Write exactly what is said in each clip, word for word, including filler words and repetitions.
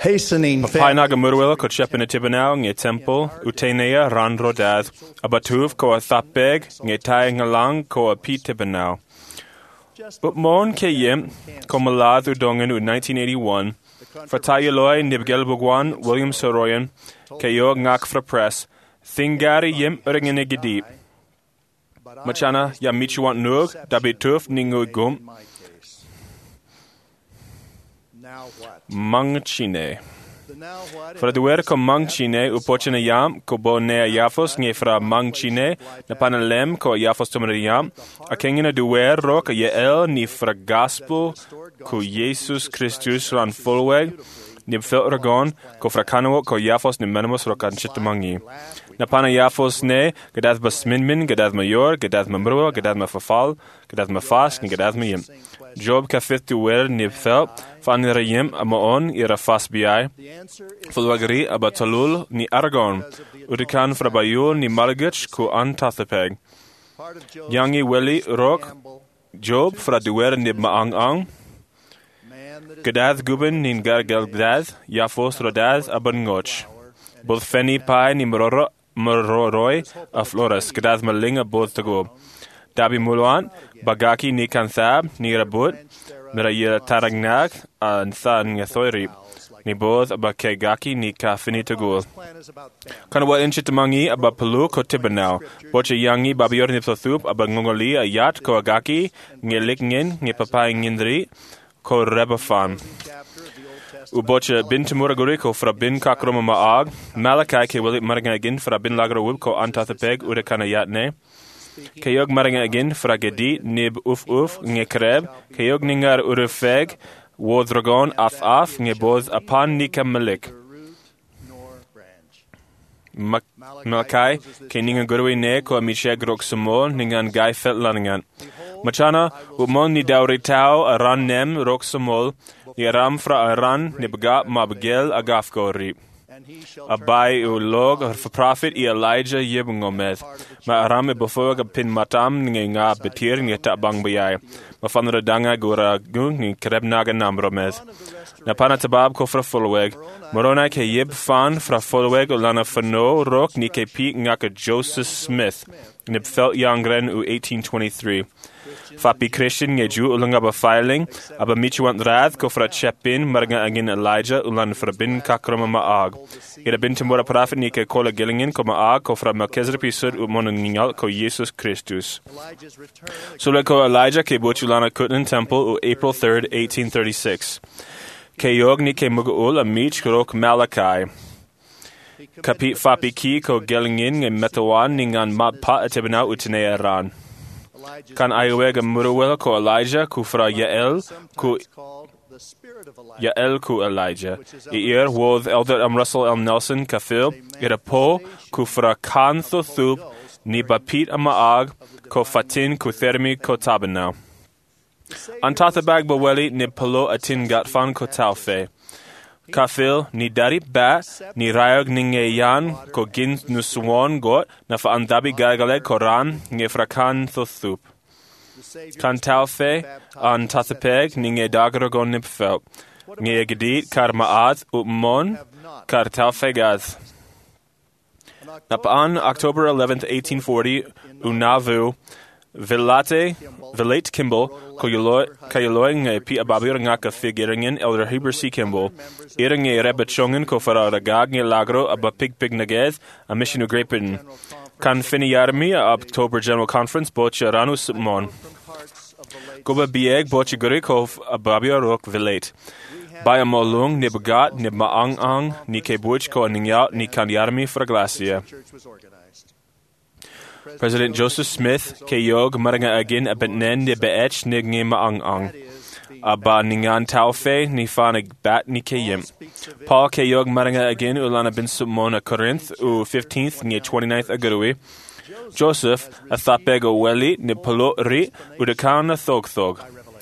hastening Papainag a murwil ko chep in a tibanaw nge temple, utenea ran rodad, a batuv ko a thapeg, nge taing along ko a pi tibanaw. But mon ke yim, ko malad udongen u nineteen eighty-one, Fratayaloy Nibgelbugwan, William Soroyan, Kayog Ngak fra Press, Thingari Yim Ringen Gedip. Machana ya Michuant Nug, Dabituf Ningu Gum, Mang Chine. Fra duer ko Mang Chine, upochene yam, ko bo nea yafos, nge fra Mang Chine, na panalem ko yafos tumere yam, a kengina duer rok ye el ni fra gospel, ko Jesus Christus ran fulweg, ni fel ragon, ko fra kano ko yafos ni menemos rokan chitamangi. Na pana yafos ne, gadaz basminmin, gadaz mayor, gadaz mamrua, gadaz mafafal, gadaz mafas, ni gadaz mayim. Job ka fifth duer ni fel, fan rayim amaon ira fas biai, fulwagri abatalul ni argon, urikan fra bayul ni malgach ko antathapeg. Yangi weli rok, Job fra duer ni maang ang, Gadaz guben nin gargalgdaz, yafos rodaz abangoch. Both feni pai ni mororo, mororoi a flores, gadaz malinga both to go. Dabi muluan, bagaki ni kanthab, ni rabut, mirayira taragnak, and than yathoiri. Ni both abakegaki ni ka finito gul. Kana wat inchitamangi aba palu ko tibanao. Bocha yangi babior ni ptothup aba ngongoli a yat ko agaki, ngelik ngin, ni papai ngindri, ko rebafan. Ubocha bin timuraguri ko fra bin kakroma maag, Malakai ke wilit maringa agin fra bin lagro wib ko antathapeg urekana yatne. Kayog maringa agin fra gedi nib uf uf nge kreb, kayog ningar urufeg, wodragon af af nge boz apan nika malik. Malakai ke ninga gurui ne ko amishe grok sumol ningan gai fet laningan. Machana umon ni dauri tau aran nem rok sumol ni aram fra aran ni baga mabgel agafgori. Abai u log for prophet i Elijah yibungometh. Ma aram e befog pin matam nge nga betir nge tabang bayai. Ma fanra danga gura gung ni krebnaga namrometh. Na pana tabab ko fra fulweg. Morona ke yib fan fra fulweg ulana fano rok ni ke pi ngaka Joseph Smith. Nib felt yangren u eighteen twenty-three. Fapi Christian nge ju ulanga ba filing, aba michuant rad ko fra chepin marga agin Elijah ulan fra bin kakroma maag. Ira bin timura prophet ni ke kola gilingen ko maag ko fra Melchizedek pisud u monongingal ko Jesus Christus. Sule ko Elijah ke bochulana kutnin temple u April third, eighteen thirty-six. Ke yog ni ke mugaul a mich krok Malachi. Kapit fapi ki ko gilingen nge metawan ningan mat pa atibana utine aran. Kan ayuweg muruwel ko Elijah ku fra Yael ku Yael ku Elijah. Iir woth elder am Russell M. Nelson kafil ira po ku fra kantho thup ni bapit amaag ko fatin ku thermi ko tabana. Antathabag baweli ni palo atin gatfan ko taufe. Kafil ni dari ba ni rayog ninge yan ko gin nuswon got na fa andabi gagaleg koran nge frakan thup. Kan taufe an tathapeg ninge dagragon nipfel. Nge gedit kar maad upmon kar taufe gaz. Napan October eleventh, eighteen forty, unavu Vilate, Vilate Kimball, Kayaloy nge pi ababir ngaka figeringen elder Heber C. Kimball, ira nge rebachongen ko fara ragag nge lagro aba pig pig nagez, a mission of Great Britain. Kan fini yarmi a October General Conference bocha ranus mon. Goba bieg bocha guri ko ababir rok Vilate. Baya molung ni bagat ni maang ang ni ke buch ko ningyat ni kan yarmi fra glacia. President Joseph Smith ke yog maranga agin abetnen ni beech ni nge maang ang. Aba ningan taufe ni fana bat ni ke yim. Paul ke yog maranga agin ulana bin sumona Corinth u fifteenth ni twenty-ninth agarui. Joseph a thapego weli ni polo ri udakana thog thog.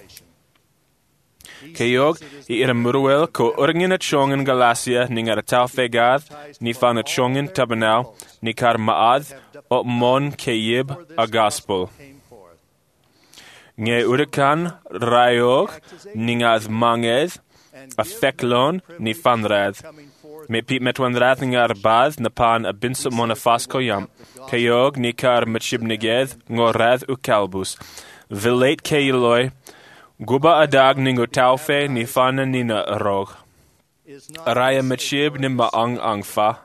Ke yog i ira muruel ko urngin at chongen Galacia ningar taufe gath ni fana chongen tabanao ni kar maad o mon keyib a gospel. Nge urakan rayog ningaz mangez a feclon ni fanrad. Me pit metwandrath ngar baz na pan a binsut mona fasco yam. Kayog ni kar machibnegeth ngorad u kalbus. Vilate kayloi. Guba adag ningo taufe ni fana nina rog. Araya machib nimba ang ang fa.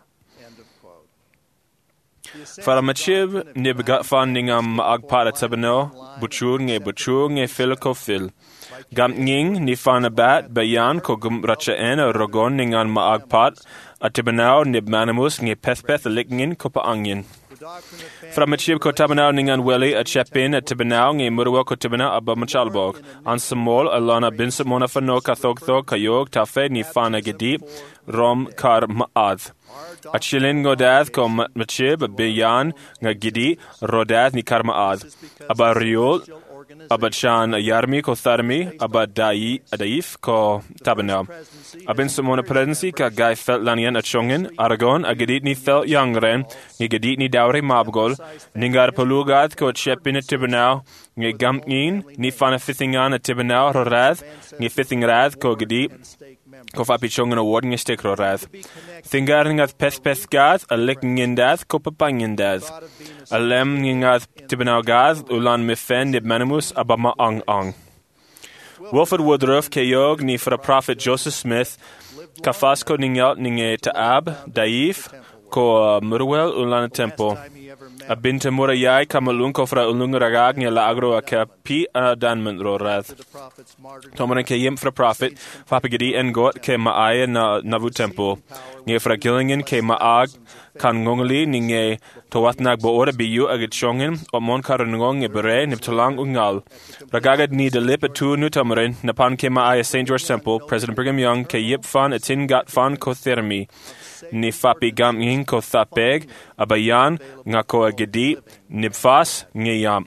Fara machib nib gat fan ningam agpada tabano. Buchur nge buchur nge filko fil. Gam nging ni fana bat bayan ko gum racha en rogon ningan ma agpat. Atibanao nib manamus nge pethpeth likngin kopa angin. From machib ko tabanao ningan weli a chepin a tibanao nge murwa ko tibanao abba machalbog. An samol alana binsa mona fano kathogtho kayog tafe ni fana gedi rom kar maad. A chilin godad ko machib biyan nga gidi rodad ni kar maad. Abba riol Abba chan yarmi ko tharmi, abba dai adaif ko tabanao. Abin sumona presidency ka gai felt lanian at chongin, Aragon, a gadit ni felt yangren, ni gadit ni dauri mabgol, ningar palugad ko chepin at tibanao, ni gamkin, ni fana fithingan at tibanao rorad, ni fithingrad ko gadit, ko fapi chongan award ni stick rorad. Thingaring at peth peth gad, a licking in death, ko papangin death. A lem ningat tibanao gad, ulan mifen nib manimus abama ang ang. Wilfred Woodruff kayog ni for a prophet Joseph Smith, kafasco ningyalt ninge taab, daif, ko murwel ulan tempo. A binta murayay kamalun ko fra ulung ragag ni la agro a kapi a danment ro rath. Tomaran kayim fra prophet, papagadi en got ke maaya na navu tempo. Nge fra gillingen ke maag, kan ngongali ninge towatnag bo ora biyu agit chongin o mon karangong e bere nip talang ungal. Ragagad ni de lip atu nutamarin napan ke maaya Saint George Temple, President Brigham Young ke yip fan atin gat fan ko thermi. Ni fapi gam yin ko thapeg, abayan nga ko agidi, nibfas ngayam.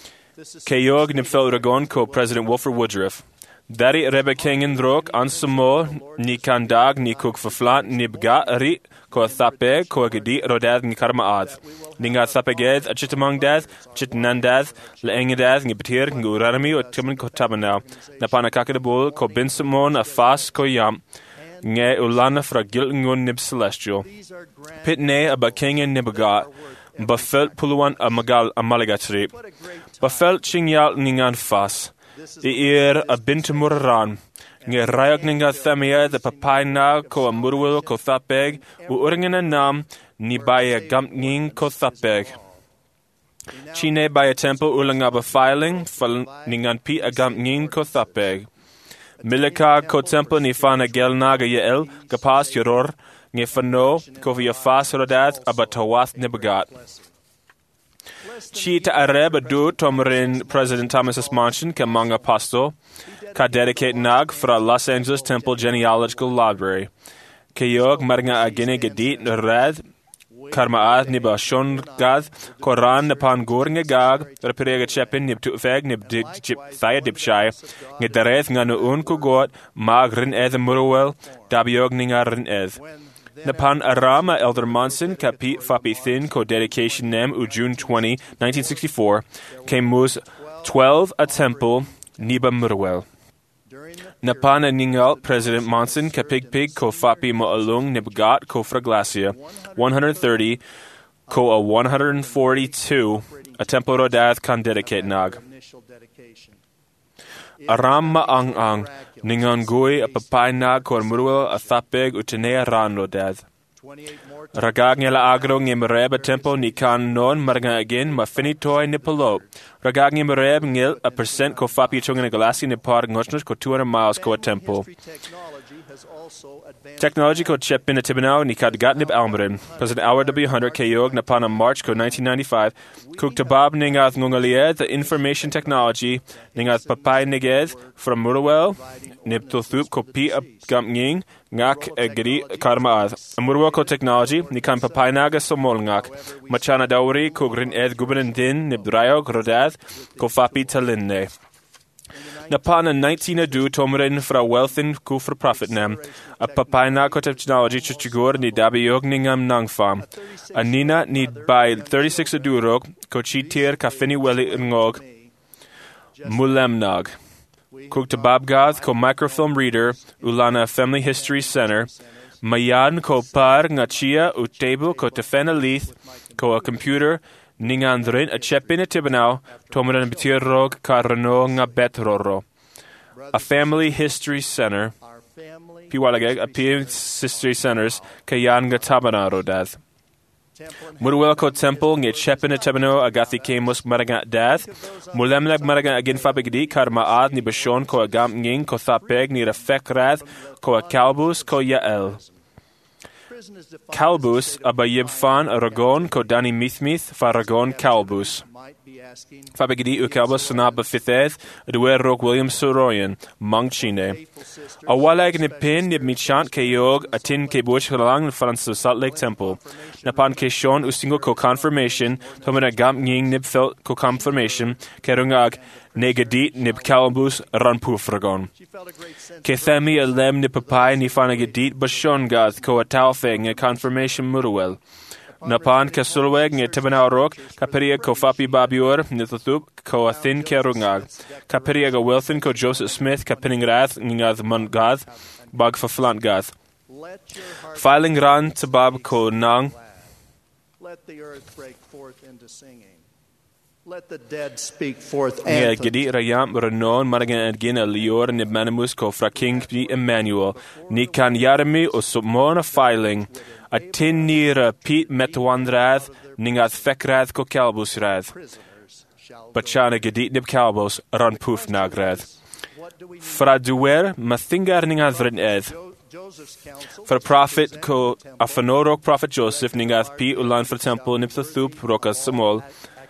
Kayog nibfel ragon ko President Wilfred Woodruff. Dari rebe kengen drok ansamo ni kandag ni kuk verflat nibga ri ko thapeg ko agidi rodad ni karmaad. Ninga thapeged a chitamang dad, chitnandad, leengedad ni betir ngu rarami o timin ko tabanao. Napana kakadabul ko binsamon a fas ko yam. Nge ulana fra gilngun nib celestial. Pitne a bakingen nibagat, bafelt puluan a magal a malagatri. Bafelt chingyal ningan fas. Iir a bintamuraran. Nge rayag ninga thamia the papaina ko a murwil ko thapeg, u uringen a nam ni baya gamning ko thapeg. Chine baya temple ulanga bafiling, fal ningan pi a gamning ko thapeg. Milika ko tempo ni fana gelnaga yel kapas yoror nge fano ko via fas rodad abatawath nibagat. Chita areb du tomrin President Thomas S. Manchin ke manga pasto ka dedicate nag fra Los Angeles Temple Genealogical Library. Kayog marga agine gedit red karmaat niba shon gad koran napan gornge gag repirega chepin nib tu feg nib dip thaya dip shai nge dareth nganu un ku got mag rin eth murwel dabiog ninga rin eth napan arama Elder Monson kapi fapi thin ko dedication nem u June twentieth nineteen sixty-four came mus twelve a temple niba murwel. Napana ningal President Monson kapig pig ko fapi mo alung nibgat ko fraglasia one hundred thirty ko a one hundred forty-two a tempo rodath kan dedicate nag. Aram ma ang ang ningan gui a papay nag ko murwel a thapeg utinea ran rodath. Ragag ngela agro nge mereb a tempo ni kan non marga again ma finitoy ni palo. Ragag nge mereb ngil a percent ko fapi chunga na galasi ni par ngosnus ko two hundred miles ko a tempo. Technology ko chepin a tibinao ni kad gatnib almarin. President Howard W. Hunter kayog na pana March ko nineteen ninety-five kuk tabab ningath ngongalied the information technology ningath papay niged from Murwell nib to thup ko pi a gamnging ngak agri karmaad. Murwell ko technology ni kan papay naga somol ngak. Machana dawri ko grin ed gubenin din nib drayog rodad ko fapi talinne. Napana nineteen adu tomren fra wealthin ku for profit nem. A papayna ko technology chuchigur ni dabiog ningam nangfam. Anina ni by thirty-six adurok ko chitir ka fini weli ngog. Mulemnog. Cook to Babgath ko microfilm reader ulana Family History Center. Mayan ko par nga chia u table ko tefena lith ko a computer ningandrin a chepin a tibanaw tomaran bitirog karano nga betroro. A Family History Center. Piwalageg a P History Centers kayan nga tabanaro dath. Murwell ko temple nge chepin a tibano agathi ke musk maragat dath. Mulemleg maragat agin fabigdi karma ad ni bashon ko agam nging ko thapeg ni rafekrath ko a kalbus ko yael. Kalbus abayib fan aragon ko dani mithmith faragon kalbus. Fabigdi u kalbus sanaba fitheth adwer rog William Soroyan mangchine. Awalag ni pin nib michant ke yog atin ke bush halang Francis Salt Lake Temple. Napan ke shon ustingo ko confirmation tomina gam nging nib felt ko confirmation kerungag negadit nib kalbus ranpufragon. Ke themi a lem nib papai ni fanagadit bashon gath ko a talfeng a confirmation murwell. Napan ka sulweg nge tibanaw rok, kaperia ko fapi babior, nithutup, ko a thin kerungag. Kaperia ga Wilson ko Joseph Smith, kapining rath, ngad mungad, bag fa flant gath. Filing ran to bab ko nang. Let the earth break forth into singing. Let the dead speak forth Nge anthems. gedi rayam renon maragan adgin a lior nib manimus ko fra king bi Emmanuel. Ni kan yarmi o submona filing. A tin nira Pete metwandrath ningath fekrath ko kalbus rath. Bachana gedit nib kalbus ran poof nagrath. Fra duwer mathingar ningath rin eth. For prophet ko afanorok prophet Joseph ningath Pete ulan for temple nib thup roka samol.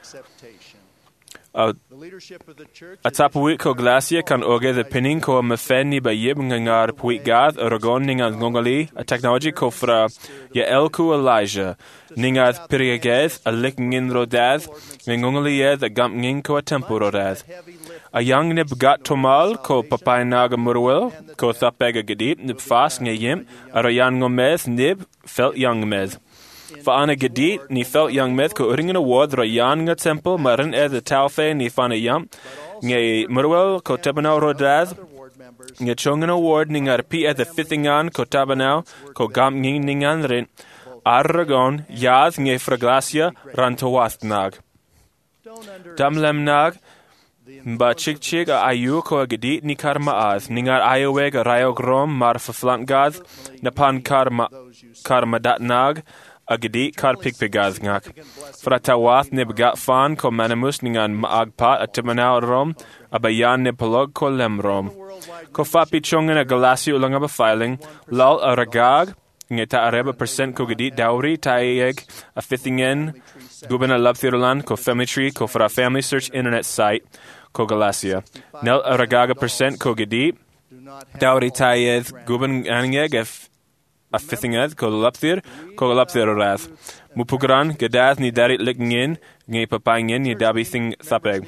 Uh, Atapuit ko glacia kan oge the pinning ko mafeni ba yib ngar puit gath aragon ningath ngongali a technology ko fra ya elku Elijah ningath piriageth a likngin rodath ngongali yed a gump ngin ko a tempo rodath a young nib gat tomal ko papai naga murwel ko thapega gedip nib fast ngayim arayan ngometh nib felt young meth. Faana gedit ni felt young meth ko uringen award ra yan nga temple marin e the talfe ni fana yam nge murwel ko tabanaw rodaz nge chongan award ni ngar pi e the fithingan ko tabanaw ko gam nging ningan rin arragon yaz nge fraglasia rantowastnag damlemnag ba chik chik a ayu ko gedit ni karma az ningar ayoweg a rayogrom mar faflantgad napan karma karma datnag a gedit kar pigpigaz ngak. Fratawath nib gat fan ko manamus ningan maagpat at tibanaw rom, abayan nib palog ko lemrom. Ko fapi chongan a galasi ulang aba filing, lal a ragag, ngeta areba percent ko gedit dowry tayeg, a fithingen, guban a labthirulan ko Femitree ko fra family search internet site, ko galasia. Nel a ragaga percent ko gedit, dowry tayeg, guban aningeg a fithingad ko lapthir ko lapthir rath mupugran gadath ni darit likngin ngi papangin ni dabi thing thapeg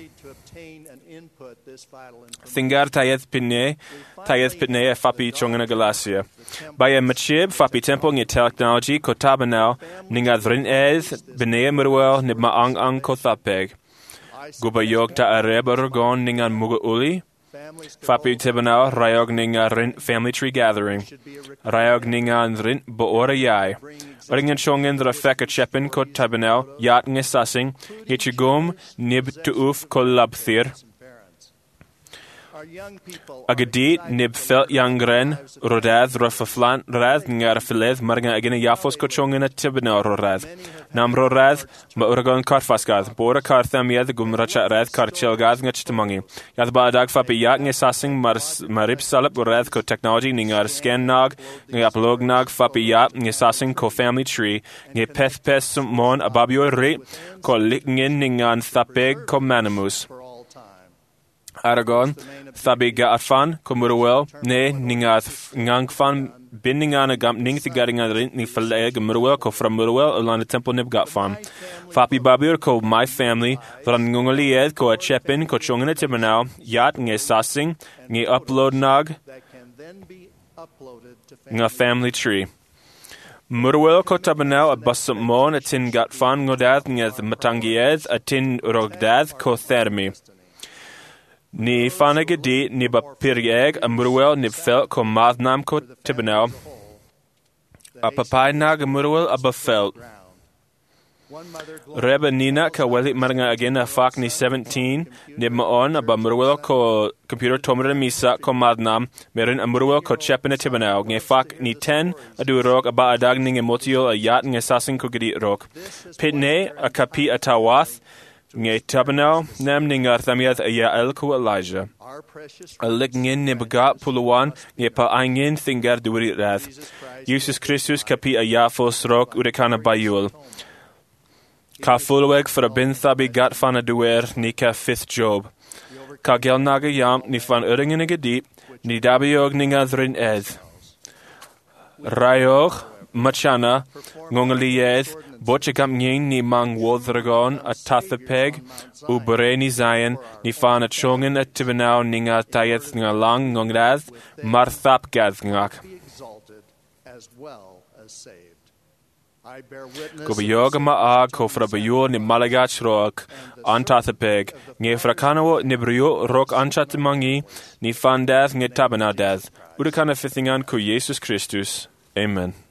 thingar tayeth pinne tayeth pinne a fapi chongana galasia by a machib fapi temple ngi technology ko tabanaw ninga drin ez bene murwel ni maang ang ko thapeg gubayog ta areb argon ningan muga uli Fapi tibanaw rayog ninga rin family tree gathering. Rayog ninga rin boora yai. Ringen chongen dra feka chepin ko tabanaw yat nge sasing. Hichigum nib tuuf ko labthir. Agadit nib felt yangren rodad rafaflant rad ngar fileth marga agina yafos ko chongen at tibanaw rodad. Nam rodad ma uragon karfasgad. Bora kartham yed gumracha rad karchelgad ngach tamangi. Yad ba adag fapi yak nge sasing marip salap rodad ko technology ningar scan nog nge upload nog fapi yak nge sasing ko family tree nge peth peth mon ababio re ko likngin ningan thapeg ko manamus. Aragon, thabi ga atfan, kumurwel, ne, ningath ngangfan, bindingan a gam ning thigaring rin ni faleg, murwel ko from murwel, along the temple nib gatfan. Fapi babir ko my family, ran ngungalied ko a chepin, ko chongana tibanaw, yat nge sasing, nge upload nog, nga family tree. Murwel ko tabanaw a basam mon, a tin gatfan ngodad, nge matangied, a tin rogdad ko thermi. Ni fanna gedi ni ba pirieg a murwel ni fel ko madnam ko tibanaw. A papai na ga murwel a ba fel. Reba Nina ka weli maranga again a fak ni seventeen ni maon a ba murwel ko computer tomra misa ko madnam meron a murwel ko chepina tibanaw nge fak ni ten a du rok a ba adag ning emotio a yat nge sasin ko gedi rok. Pitne a kapi a tawath nge tibanaw nem ning arthamiath a yael ko Elijah. A lik ngin ni bagat puluwan nge pa angin thingar duwiri rath. Jesus Christus kapi a yafos rok urekana bayul. Ka fulweg for a binthabi gat fan a duer ni ka fifth Job. Ka gelnaga yam ni fan uringen ige deep, ni dabiog ninga dhrin edd. Raiog, machana, ngongalied, bochagam ngin ni mang wodragon a tathapeg, u bure ni zayan, ni fan a chongen a tibanaw ninga tayeth nga lang ngonglad, marthap gath ngak. Go bioga maag ko fra bio ni malagach rock antathapeg nge frakanawo ni brio rock anchatimangi ni fandath nge tabanadath udakana fithingan ko Jesus Christus. Amen.